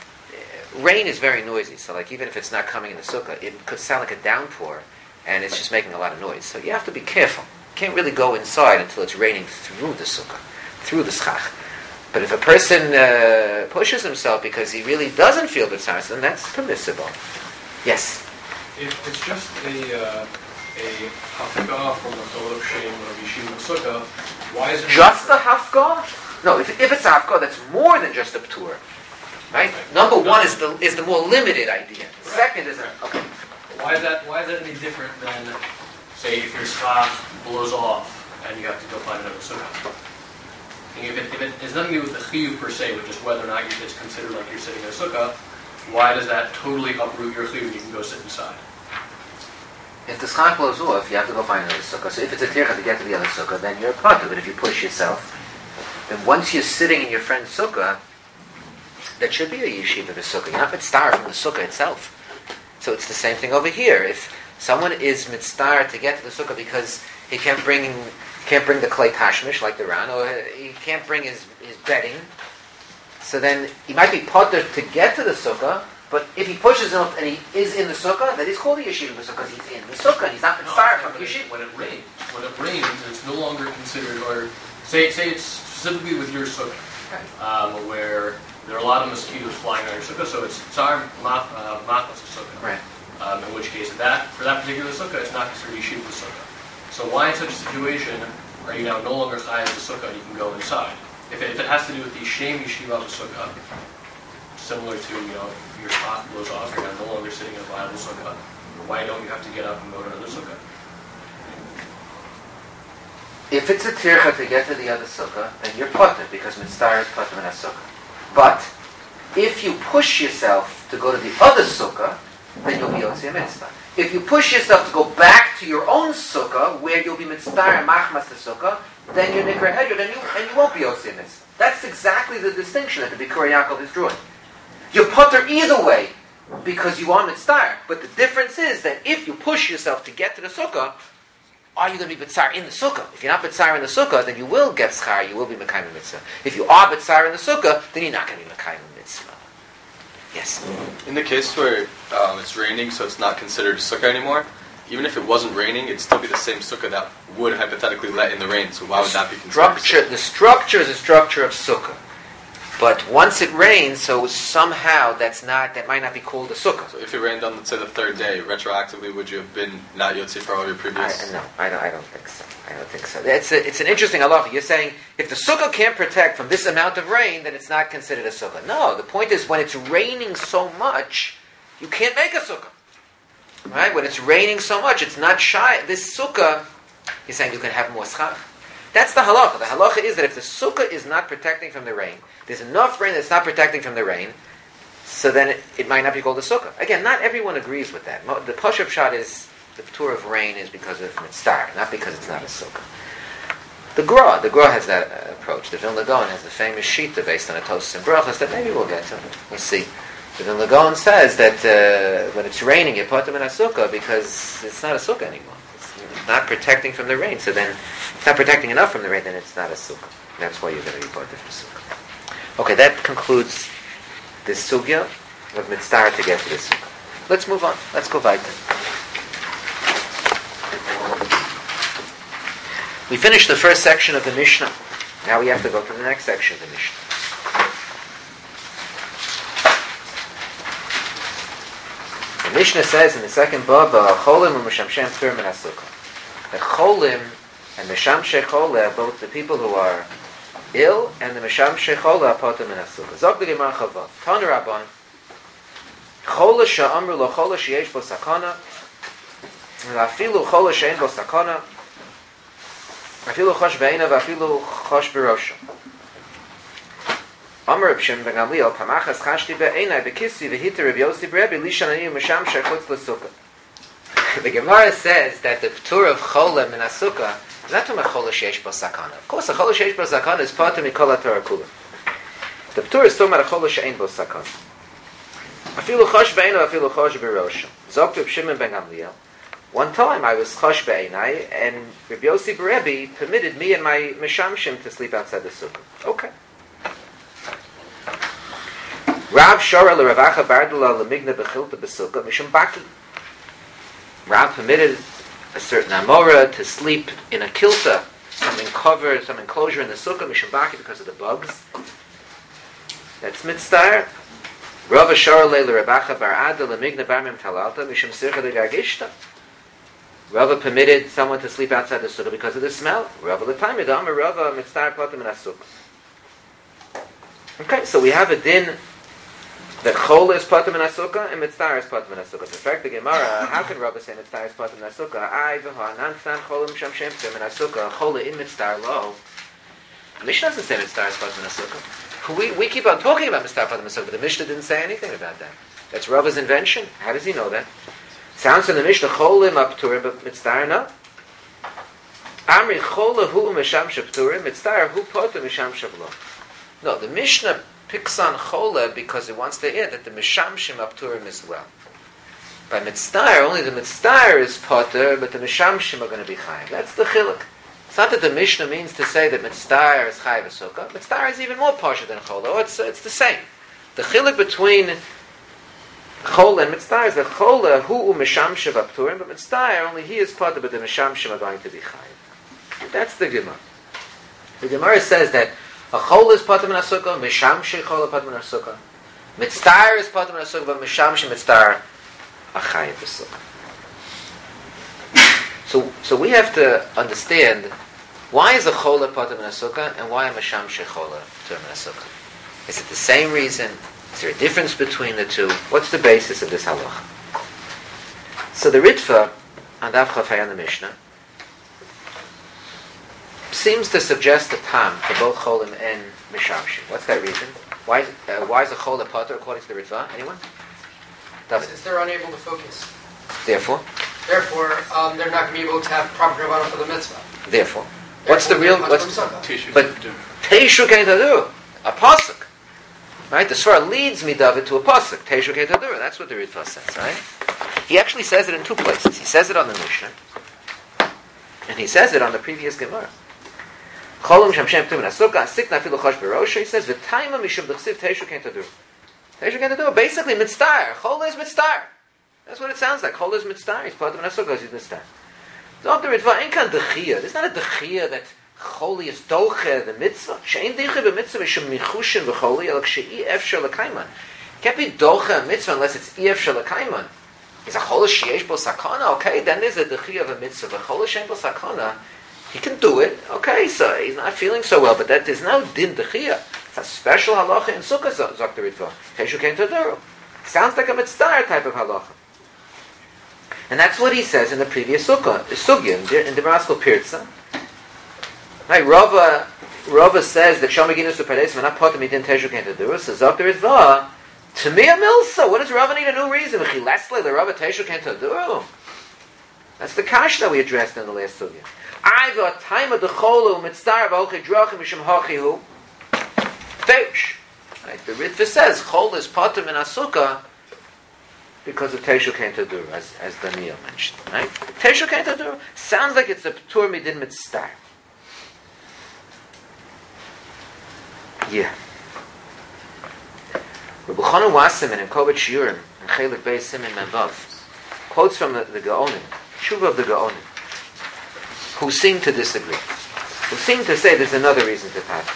rain is very noisy, so like even if it's not coming in the sukkah, it could sound like a downpour, and it's just making a lot of noise. So you have to be careful. You can't really go inside until it's raining through the sukkah, through the schach. But if a person pushes himself because he really doesn't feel bitzar, then that's permissible. Yes? If it's just a hafgah from the Torah Shem of Yeshiva Sukkah, why is it Just the hafgah? No, if it's a hafgah, that's more than just a p'tur. Right? Number one is the more limited idea. The second is okay. Why is that any different than, say, if your schach blows off and you have to go find another sukkah? If it has nothing to do with the chiyuv per se, but just whether or not it's considered like you're sitting in a sukkah, why does that totally uproot your chiyuv and you can go sit inside? If the schach blows off, you have to go find another sukkah. So if it's a tircha to get to the other sukkah, then you're a part of it. If you push yourself, then once you're sitting in your friend's sukkah, that should be a yeshiva of a sukkah. You're not mitzvah from the sukkah itself. So it's the same thing over here. If someone is mitzvah to get to the sukkah because he can't bring the clay tashmish like the Ran, or he can't bring his bedding, so then he might be potter to get to the sukkah, but if he pushes enough and he is in the sukkah, then he's called a yeshiva of a sukkah because he's in the sukkah and he's not mitzvah from the yeshiva. When it rains, it's no longer considered, or say it's specifically with your sukkah, where there are a lot of mosquitoes flying on your sukkah, so it's tsar machmas sukkah. Right. In which case, for that particular sukkah, it's not considered yeshiva sukkah. So why in such a situation are you now no longer chayav the sukkah and you can go inside? If it has to do with the shem yeshiva of the sukkah, similar to if your spot blows off, you're now no longer sitting in a viable sukkah. Why don't you have to get up and go to another sukkah? If it's a tircha to get to the other sukkah, then you're potter because mitzvah is potter in a sukkah. But if you push yourself to go to the other sukkah, then you'll be Yotzei Mitzvah. If you push yourself to go back to your own sukkah, where you'll be Mitzvah and Machmas the sukkah, then you're Nikra Hedyot, and you won't be Yotzei Mitzvah. That's exactly the distinction that the Bikurai Yaakov is drawing. You're Potter either way, because you are Mitzvah. But the difference is that if you push yourself to get to the sukkah, are you going to be B'tzar in the sukkah? If you're not B'tzar in the sukkah, then you will get schar, you will be Mekayim Mitzvah. If you are B'tzar in the sukkah, then you're not going to be Mekayim Mitzvah. Yes? In the case where it's raining, so it's not considered a sukkah anymore, even if it wasn't raining, it'd still be the same sukkah that would hypothetically let in the rain, so why would that be considered? The structure is a structure of sukkah. But once it rains, so somehow that might not be called a sukkah. So if it rained on, let's say, the third day, retroactively, would you have been not Yotzei for all your previous? No, I don't think so. I don't think so. It's an interesting halacha. You're saying if the sukkah can't protect from this amount of rain, then it's not considered a sukkah. No, the point is when it's raining so much, you can't make a sukkah. Right? When it's raining so much, it's not shy. This sukkah, you're saying you can have more schach. That's the halacha. The halacha is that if the sukkah is not protecting from the rain, there's enough rain that's not protecting from the rain, so then it might not be called a sukkah. Again, not everyone agrees with that. The Pashup shot is the p'tur of rain is because of mitzvah, not because it's not a sukkah. The Gra has that approach. The Vilna Gaon has the famous shita based on a Tosas and Brachas that maybe we'll get to. We'll see. The Vilna Gaon says that when it's raining, you put them in a sukkah because it's not a sukkah anymore. It's not protecting from the rain. So then, it's not protecting enough from the rain, then it's not a sukkah. That's why you're going to be part of the sukkah. Okay, that concludes this sugya of mitzvah to get to this sukkah. Let's move on. Let's go weiter. We finished the first section of the Mishnah. Now we have to go to the next section of the Mishnah. The Mishnah says in the second baba, "Cholim u'mishamshem p'tur min hasukah." The cholim And Misham Shechola, both the people who are ill and the Misham Shechola are potem in Asuka. Zog the Gemara Chavav. Tan Rabban. Chola she'amru lo chola she'yesh bo sakana. Afilu chola she'en bo sakana. Afilu chosh be'ena v'afilu chosh b'rosha. Amar Reb Shimon ben Gamliel, Kamachas chashti be'enai bekisvi v'hita Reb Yossi b'Rebbe lishan ani Misham shechutz l'sukkah. The Gemara says that the Ptur of Chola min Asukkah is not talking about Chola she'esh bo sakana. Of course, the Chola she'esh bo sakana is part of Mikol HaTorah Kula. The Ptur is talking about a Chola she'en bo sakana. Afilu chosh be'enai v'afilu chosh b'rosha. Zok Reb Shimon ben Gamliel. One time I was chosh be'enai, and Reb Yossi b'Rebbe permitted me and my Mishamshim to sleep outside the sukkah. Okay. Rav Shora l'Ravacha Bardula l'Migna b'Chilta b'Sukkah Mishum Baki. Rav permitted a certain Amora to sleep in a kilta, something covered, some enclosure in the Sukkah Mishum Baki because of the bugs. That's mitzvah. Rav Shora l'Ravacha Barada l'Migna Barmim Talalta Mishum Sircha l'Gargishta. Rav permitted someone to sleep outside the Sukkah because of the smell. Rav l'Taimid Amar Rav mitzvah potem in a Sukkah. Okay, so we have a din that Chola is Patam in Asukkah and Mitzvah is Patam in Asukkah. So, in fact, the Gemara, how can Rabbi say Mitzvah is Patam in Asukkah? I, V'ha, Nantan, Chola, Misham, Shemtim in Asukkah, Chola in Mitzvah, lo. The Mishnah doesn't say Mitzvah is Patam in Asukkah. We keep on talking about Mitzvah Patam in Asukkah, but the Mishnah didn't say anything about that. That's Rabbi's invention. How does he know that? Sounds in the Mishnah, Chola Mapturim, but Mitzvah, no. Amri, Chola hu Misham, Shepturim, Mitzvah hu Patam, Misham, Shavlo. No, the Mishnah picks on Chola because it wants to add that the Mishamshim Apturim as well. By Mitzvah, only the Mitzvah is Potter, but the Mishamshim are going to be Chayim. That's the Chiluk. It's not that the Mishnah means to say that Mitzvah is Chayim V'Sukkah. Mitzvah is even more Pasha than Chola. It's the same. The Chiluk between Chola and Mitzvah is that Chola, hu Mishamshim Apturim, but Mitzvah, only he is Potter, but the Mishamshim are going to be Chayim. That's the Gemara. The Gemara says that a Chola is Patam in Asukkah, Misham Shechola Patam in Asukkah. Mitzvah is Patam in Asukkah, but Misham Shemitzvah Achayim B'Sukkah. So we have to understand why is a Chola Patam in Asukkah and why a Misham Shechola Patam in Asukkah. Is it the same reason? Is there a difference between the two? What's the basis of this halacha? So the Ritva on Daf Chafay on the Mishnah seems to suggest a tam for both Cholim and Mishamshim. What's that reason? Why is a Chol a Potter according to the Ritva? Anyone? Because they're unable to focus. Therefore, they're not going to be able to have proper Kavanah for the mitzvah. Therefore, what's the real? But Teishu Teishu Keitadur, a pasuk, right? The Svar leads me, David, to a pasuk. Teishu Keitadur. That's what the Ritva says, right? He actually says it in two places. He says it on the Mishnah, and he says it on the previous Gemara. Cholim Sham Shem Tum Nasukkah Sikna Filu Chosh B'Rosha. He says V'Taima Mishum D'Chsiv Teishu Keitadur. Teishu Keitadur. Basically, Mitzvah. Chola is Mitzvah. That's what it sounds like. Chola is Mitzvah. He's part of Nasukkah. He's Mitzvah. Dr. Ritva ain't kan Dechia. There's not a Dechia that Choli is Doche the Mitzvah. She'ain Dechia b'Mitzvah Mishum Michushin v'Choli Elak She'i Efshar L'Kaiman. Can't be Doche a Mitzvah unless it's Efshar L'Kaiman. Is a Chola She'esh Bo Sakana? Okay, then there's a Dechia of a Mitzvah. But Chola She'ein Bo Sakana, he can do it. Okay, so he's not feeling so well, but that is no din dechia. It's a special halacha in Sukkah, Dr. Ritva. Teishu Kein Taduru. Sounds like a mitzvah type of halacha. And that's what he says in the previous Sukkah, the Sugya, in the Raskol Pirza. Right, Rava says that Shomaginus Upadesim and not Potam Idin Teishu Kein Taduru. So Dr. Ritva, to me a milsa. What does Rava need a new reason? Chilesle the Rava Teishu Kein Taduru. That's the kash that we addressed in the last Sugya. I got time of the cholu mitzvah v'olchei drachim mishum hachihu teish. Right, the Ritva says chol is patur in Asukkah because of Teishu Kein Tadura, as Daniel mentioned. Right, Teishu Kein Tadura sounds like it's a patur midin mitzvah. Yeah. Rabbi Chanan Wasserman in Kovet Shiurim and Chelik Beis Simin Memvav quotes from the Gaonim, Tshuva of the Gaonim, who seem to disagree, who seem to say there's another reason to pass.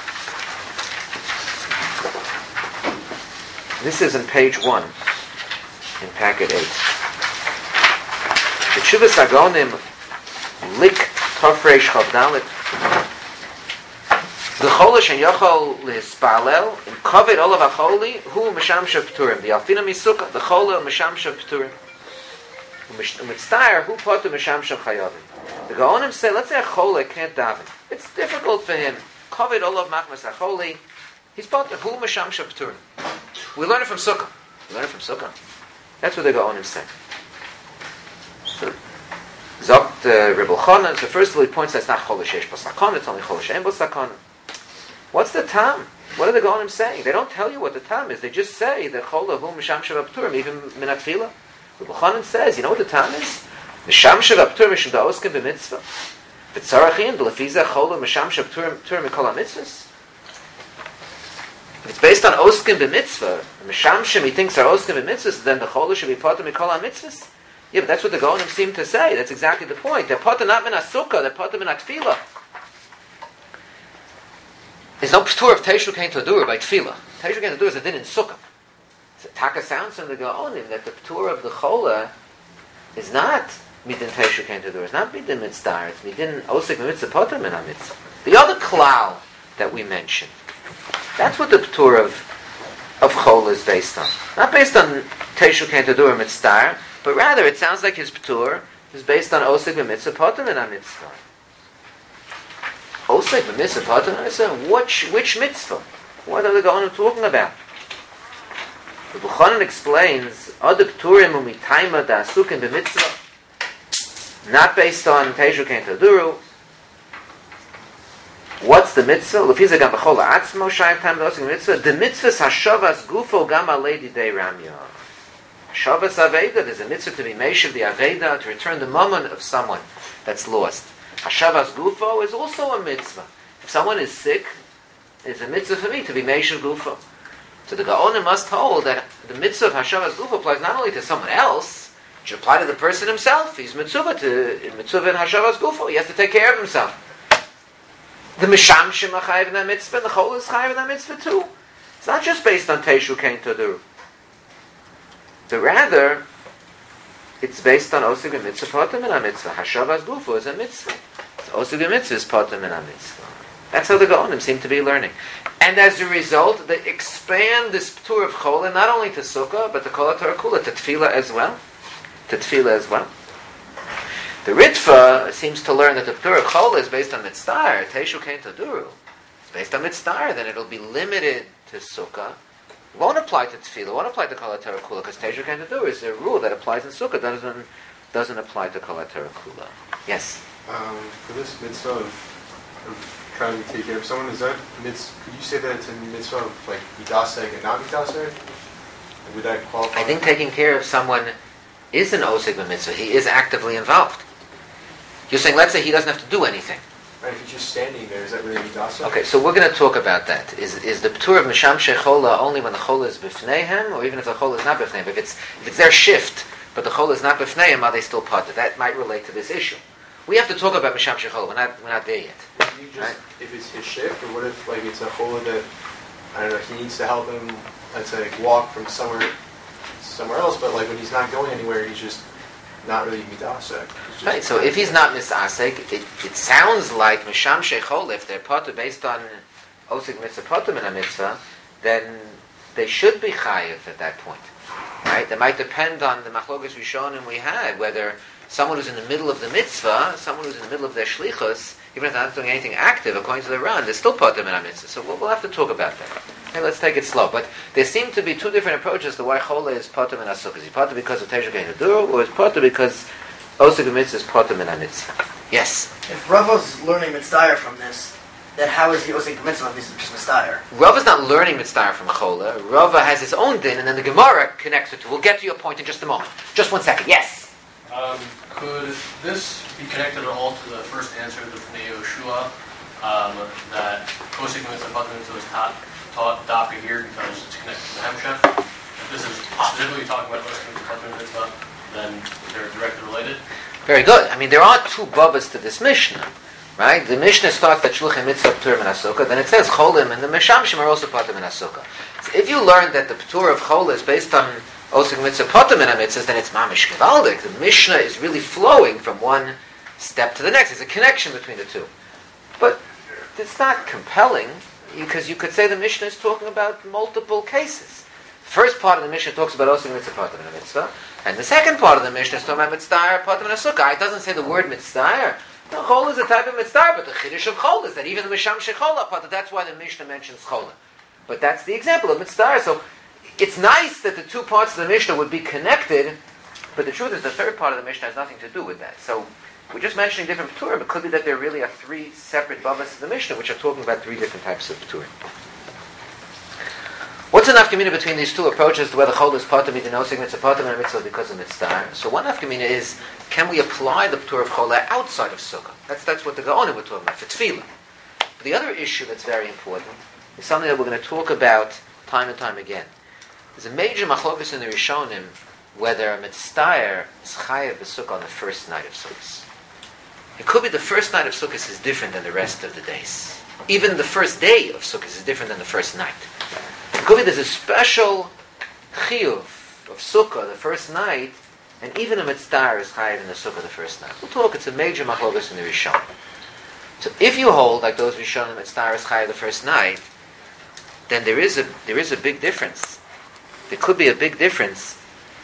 This is in page 1, in packet 8. The Tshuvas Agonim lik Tov Reish Chav Dalet. The cholish and yochol lispalel in kovid olav acholi hu mishamsha pturim. The alfina misuka the chol mishamsha pturim. Umitztayer hu potu mishamsha chayavim. The Gaonim say, let's say a chole can't daven. It's difficult for him. Kovid olav machmas acholi. He's potu hu mishamsha pturim. We learn it from Sukkah. That's what the Gaonim say. So, Zogt Rebbe Chana. So first of all, he points that it's not cholish yesh b'sakon. It's only cholish ein b'sakon. What's the tam? What are the Gaonim saying? They don't tell you what the tam is. They just say that chola hu misham sheva pturim, even minat tefillah. Rebbe Chanan says, you know what the tam is? Misham sheva pturim mishum da'osken b'mitzvah. V'tzarachin b'lefiza chola misham sheva pturim mikol ha'mitzvahs. If it's based on osken b'mitzvah, misham shem he thinks are osken b'mitzvahs, then the chola should be potter mikol ha'mitzvahs. Yeah, but that's what the Gaonim seem to say. That's exactly the point. They're potter not min ha'sukkah, they're potter min ha'tefillah. There's no p'tur of Teishu Kein Todur by Tefillah. Teishu Kein Todur is a din in Sukkah. So Taka sounds from the Gaonim that the p'tur of the Chola is not midin Teishu Kein Todur. It's not midin Mitzdar. It's midin Osik Mitzvah Potter Min HaMitzvah. The other klal that we mentioned, that's what the p'tur of Chola is based on. Not based on Teishu Kein Todur Mitzdar, but rather it sounds like his p'tur is based on Osik Mitzvah Potter Min HaMitzvah. Osek b'mitzvah, pater mitzvah. Which mitzvah? What are the Gaonim talking about? The Buchanan explains, Ad p'turim u'mitayma da'asukin b'mitzvah, not based on Teishu Kein Toduru. What's the mitzvah? L'fiza gam b'chol ha'atzmo shayim tam da'osik b'mitzvah. The mitzvah's hashavas gufo gam alei didei ramya. Hashavas aveda, there's a mitzvah to be meishav the aveda, to return the mammon of someone that's lost. Hashavas Gufo is also a mitzvah. If someone is sick, it's a mitzvah for me to be Meishav Gufo. So the Gaonim must hold that the mitzvah of Hashavas Gufo applies not only to someone else, it should apply to the person himself. He's mitzvah in Hashavas Gufo. He has to take care of himself. The Misham Shema chayiv in that mitzvah, and the Chol is chayiv in that mitzvah too. It's not just based on Teishu Kein Todur. But rather, it's based on Osig Mitzvah Potter Min HaMitzvah. Hashavas Gufo is a mitzvah. Osig Mitzvah is Potter Min HaMitzvah. That's how the Gaonim seem to be learning. And as a result, they expand this P'tur of Chola not only to Sukkah, but to Kol HaTorah Kula, to Tefillah as well. The Ritva seems to learn that the P'tur of Chola is based on Mitzvah. Teishu Kein Toduru. It's based on Mitzvah, then it'll be limited to Sukkah. It won't apply to Tefillah, won't apply to Kol HaTorah Kula, because Teishu Kein Toduru is a rule that applies in Sukkah, doesn't apply to Kol HaTorah Kula. Yes? For this mitzvah of trying to take care of someone, is that could you say that it's a mitzvah of like midaseg and not midaseg? Would that qualify? I think taking care of someone is an osig mitzvah. He is actively involved. You're saying, let's say he doesn't have to do anything. Right, if he's just standing there, is that really midaseg? Okay, so we're going to talk about that. Is the p'tur of misham shechola only when the chola is b'fneihem, or even if the chola is not b'fneihem? If it's their shift, but the chola is not b'fneihem, are they still potter? That might relate to this issue. We have to talk about Misham Shechol. We're not there yet. Right? If it's his shift, or what if like it's a chola that I don't know, he needs to help him, let's say, walk from somewhere else, but like when he's not going anywhere, he's just not really midasek. Right. So if he's not misasek, it sounds like Misham Shechol. If they're potter based on Osik Mitzvah Potter Min HaMitzvah, then they should be chayiv at that point. Right? That might depend on the machlokas Rishonim we had, whether someone who's in the middle of the mitzvah, someone who's in the middle of their shlichus, even if they're not doing anything active, according to the Ran, they're still potter min ha-mitzvah. So we'll have to talk about that. Okay, let's take it slow. But there seem to be two different approaches to why chola is potter min ha-sukkah. Is he potter because of Teishu Kein Toduru, or is potter because osig mitzvah is potter min ha-mitzvah? Yes? If Rava's learning mitzvah from this, then how is he osig mitzvah if he's just mitzvah? Rava's not learning mitzvah from chola. Rava has his own din, and then the Gemara connects it to. We'll get to your point in just a moment. Just 1 second. Yes? Could this be connected at all to the first answer to Pnei Yoshua, that Osik Mitzvah Potter Mitzvah is taught Dafka here because it's connected to the Hemshech? If this is specifically talking about Osik Mitzvah Potter Mitzvah, then they're directly related? Very good. I mean, there are two babas to this Mishnah, right? The Mishnah starts that Shluchim Mitzvah P'tur Min HaSukkah, then it says Cholim and the Meshamshim are also Potter Min HaSukkah. So if you learn that the P'tur of Chol is based on Osik Mitzvah Potter Min HaMitzvah, then it's Mamish Gevaldik. The Mishnah is really flowing from one step to the next. There's a connection between the two. But it's not compelling, because you could say the Mishnah is talking about multiple cases. The first part of the Mishnah talks about osing mitzvah, patim and a mitzvah, and the second part of the Mishnah is talking about mitzvah, patim and a sukkah. It doesn't say the word mitzvah. No, chol is a type of mitzvah, but the chiddush of chol is that even the misham shechola patim. That's why the Mishnah mentions chola. But that's the example of mitzvah. So it's nice that the two parts of the Mishnah would be connected, but the truth is the third part of the Mishnah has nothing to do with that. So we're just mentioning different p'turim. It could be that there really are three separate babas in the Mishnah which are talking about three different types of p'turim. What's the nafkamina between these two approaches to whether chol is patim midin osig mitzvah patim and mitzvah because of mitzvah? So one nafkamina is, can we apply the p'tur of chol outside of sukkah? That's what the Gaonim were talking about for tefillah. But the other issue that's very important is something that we're going to talk about time and time again. There's a major machlokas in the Rishonim whether a mitzvah is chayev b'sukkah on the first night of Sukkot. It could be the first night of Sukkot is different than the rest of the days. Even the first day of Sukkot is different than the first night. It could be there's a special chiyuv of Sukkah the first night, and even a mitzvah is chayev in the Sukkah the first night. We'll talk, it's a major machlokas in the Rishonim. So if you hold, like those Rishonim, mitzvah is chayev the first night, then there is a big difference. There could be a big difference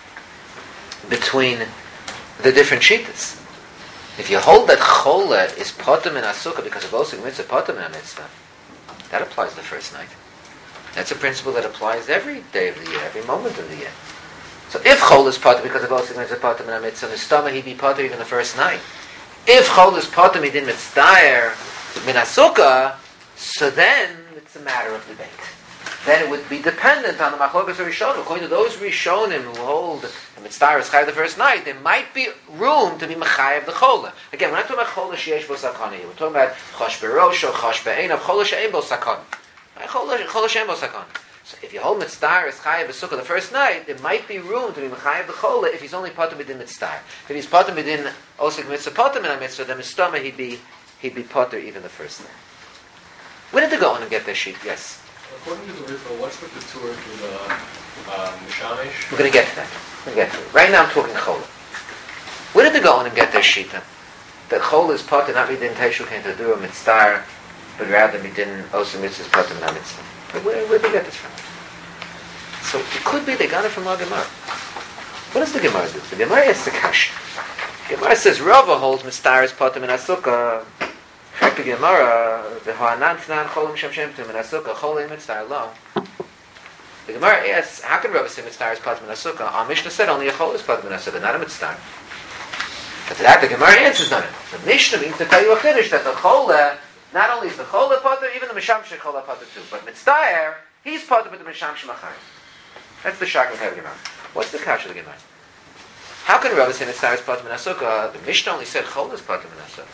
between the different shittas. If you hold that chola is potem in asukah because of osig mitzvah potem in a mitzvah, that applies the first night. That's a principle that applies every day of the year, every moment of the year. So if chola is potem because of osig mitzvah potem in a mitzvah, in the stomach he'd be potem even the first night. If chola is potem midin mitzvah min asukah, so then it's a matter of debate. Then it would be dependent on the machlokas Rishonim. According to those Rishonim who hold the mitzvah is chayav the first night, there might be room to be mechayev the chola. Again, we're not talking about chola sheyesh bo sakana here. We're talking about chosh berosh or chosh be'einav, chola she'ein bo sakana. Chola she'ein bo sakana. So if you hold mitzvah is chayav b'sukkah the first night, there might be room to be mechayev the chola if he's only potem within mitzvah. If he's potem within osik mitzvah potem in a mitzvah, then mistama he'd be poter even the first night. Where did they go on and get their sheet? Yes. According to the Riffa, what's with the tour to the Mishamish? We're going to get to that. Right now I'm talking chola. Where did they go on and get their shita? That chola is potter not midin teishu came to do a mitzvah, but rather midin osu mitzvahs potter not mitzvah. Where did they get this from? So it could be they got it from our Gemara. What does the Gemara do? The Gemara is the kash. The Gemara says Rava holds mitzvah is potter min asukah. The Gemara, the Ha'anantnan cholim shem shemtim min asukah cholim mitzvah alone. The Gemara asks, how can Rava say mitzvah is potem in asukah? Our Mishnah said only a chol is potem in asukah, not a mitzvah. But to that the Gemara answers not it. The Mishnah means to tell you a chiddush that the chola, not only is the chola potem, even the misham shechola potem too. But mitzvah, he's potem with the misham shemachayim. That's the shak of the Gemara. What's the kash of the Gemara? How can Rava say mitzvah is potem in asukah? The Mishnah only said chol is potem in asukah.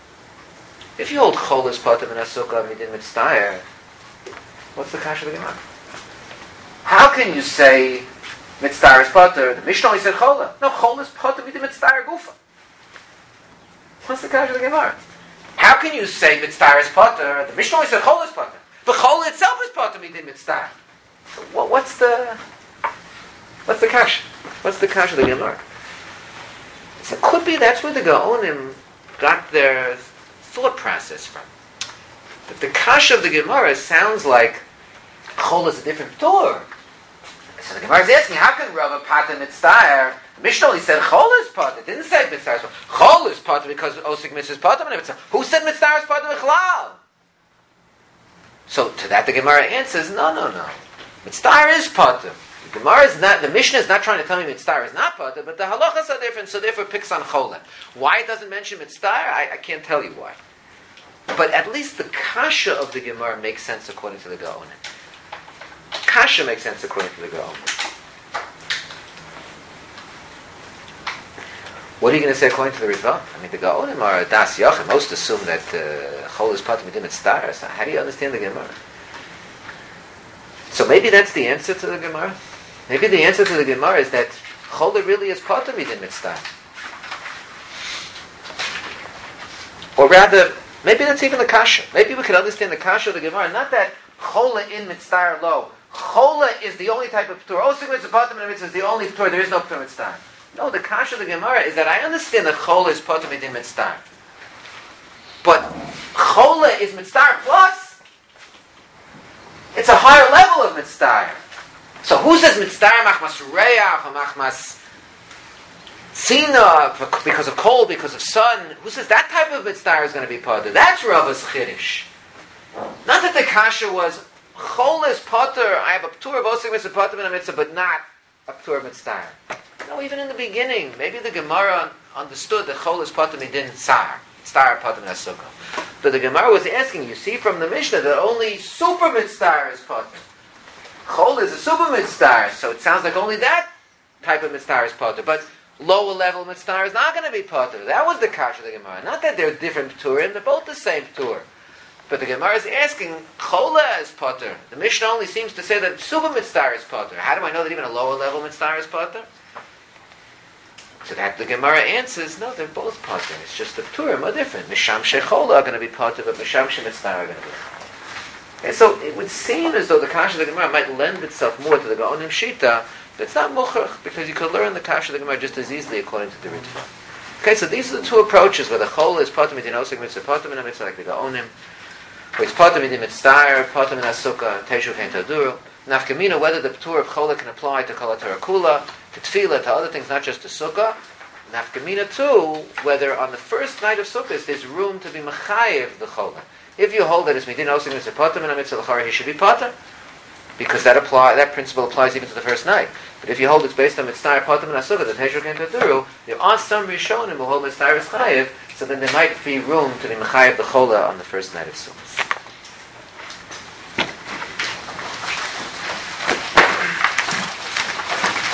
If you hold chol is potem in asukah midin mitzvah, what's the kash of the Gemara? How can you say mitzvah is poter? The Mishnah only said chola. No, chola is poter midin mitzvah gufa. What's the kash of the Gemara? How can you say mitzvah is poter? The Mishnah only said chola is poter. The chola itself is poter midin mitzvah. So what's the kash? What's the kash of the Gemara? So it could be that's where the Gaonim got their thought process from. But the kash of the Gemara sounds like chol is a different p'tur. So the Gemara is asking, how can Rava pater mitzvah? The Mishnah only said chol is pater. It didn't say mitzvah is pater. Chol is pater because osik mitzvah is pater. Who said mitzvah is pater b'chlal? So to that the Gemara answers, no. Mitzvah is pater. The Mishnah is not trying to tell me mitzvah is not pater, but the halachas are different, so therefore it picks on chol. Why it doesn't mention mitzvah, I can't tell you why. But at least the kasha of the Gemara makes sense according to the Gaonim. Kasha makes sense according to the Gaonim. What are you going to say according to the Ritva? I mean, the Gaonim are das yachim. Most assume that chol is pater midim mitzvah. So how do you understand the Gemara? So maybe that's the answer to the Gemara. Maybe the answer to the Gemara is that chol really is pater midim mitzvah. Or rather, maybe that's even the kasha. Maybe we could understand the kasha of the Gemara. Not that chola in mitzvah lo. Chola is the only type of p'tur. Osik mitzvah pater midim mitzvah is the only p'tur. There is no p'tur mitzvah. No, the kasha of the Gemara is that I understand that chola is pater midim mitzvah. But chola is mitzvah plus. It's a higher level of mitzvah. So who says mitzvah machmas reach or machmas sina because of cold, because of sun? Who says that type of mitzvah is going to be potter? That's Rava's chiddush. Not that the kasha was chola is potter. I have a ptur of osik mitzvah potter in a mitzvah, but not a ptur of mitzvah. No, even in the beginning, maybe the Gemara understood that chola is potter midin star potter in a sukkah. But the Gemara was asking, you see from the Mishnah that only super mitzvah is potter. Chol is a super mitzvah, so it sounds like only that type of mitzvah is potter. But lower level mitzvah is not going to be potter. That was the kasha of the Gemara. Not that they're different pturim, they're both the same ptur. But the Gemara is asking, chola is potter. The Mishnah only seems to say that super mitzvah is potter. How do I know that even a lower level mitzvah is potter? So that the Gemara answers, no, they're both potter. It's just the pturim are different. Misham shechola are going to be potter, but misham shemitzvah are going to be potter. Okay, so it would seem as though the kasha of the Gemara might lend itself more to the Gaonim Shita, but it's not muchach, because you could learn the kasha of the Gemara just as easily according to the Ritva. Okay, so these are the two approaches, where the chol is potter midin osik mitzvah, potter min mitzvah like the Gaonim, where it's potter midin mitzvah, potter min asukah, teishu kein taduru. Nafkamina, whether the ptur of chola can apply to kol Torah kula, to tefillah, to other things, not just to sukkah. Nafkamina too, whether on the first night of sukkah there's room to be mechayev the chola. If you hold that it's midin osik mitzvah potter min mitzvah l'chara, he should be potter, because that principle applies even to the first night. But if you hold it's based on mitzvah potter min asukah, the teishu kein taduru, there are some rishonim who hold mitzvah is chayev, so then there might be room to be mechayev the chola on the first night of sukkah.